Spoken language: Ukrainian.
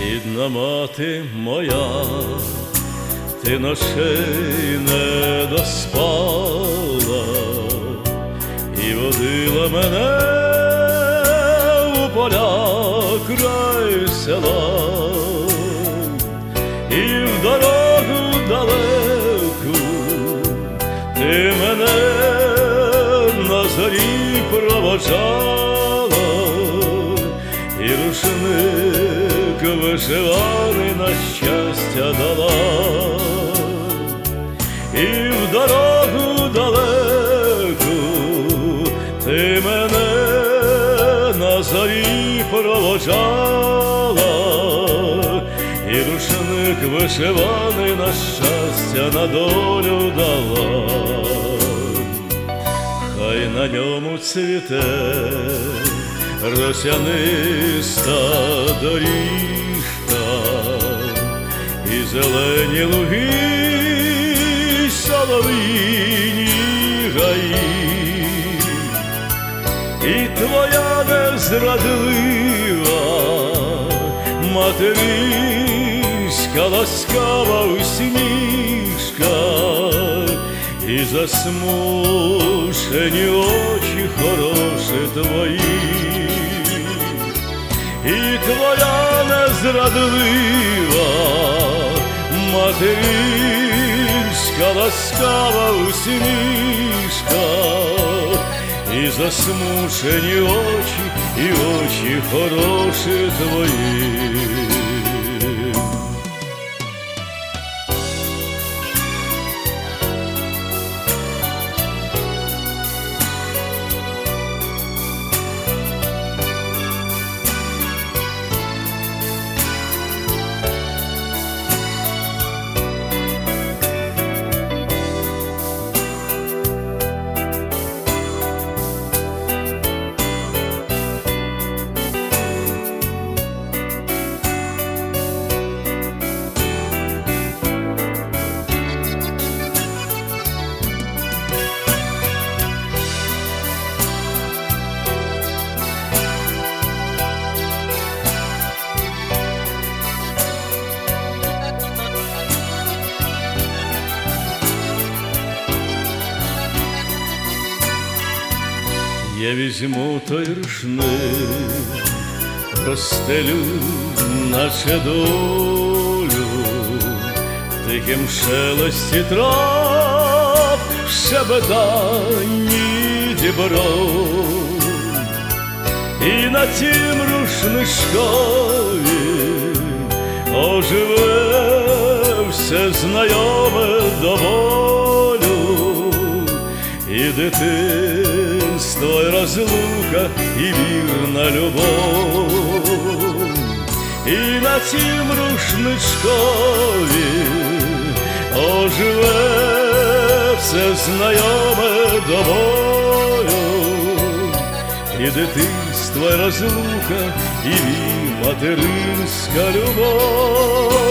Рідна мати моя, ти ночей не доспала і водила мене у поля край села, і в дорогу далеку ти мене на зорі проводжала, і рушник вишиваний на щастя дала, і в дорогу далеку ти мене на зорі проводжала, і рушник вишиваний на щастя на долю дала. Хай на ньому цвіте росяниста доріжка, і зелені луги, й солов'їні гаї, і твоя незрадлива материнська ласкава усмішка, і засмушені очі хороші твої, і твоя незрадлива материнська ласкава усмішка, і засмучені очі, і очі хороші твої. Я візьму той рушник, розстелю, наче долю, в тихім шелесті трав, шебеданні дібров, і на тім рушничкові оживе все знайоме до болю, і дитинство, і розлука, і вірна любов, і на тім рушничкові оживе все знайоме до болю, і дитинство, і розлука, і материнська любов.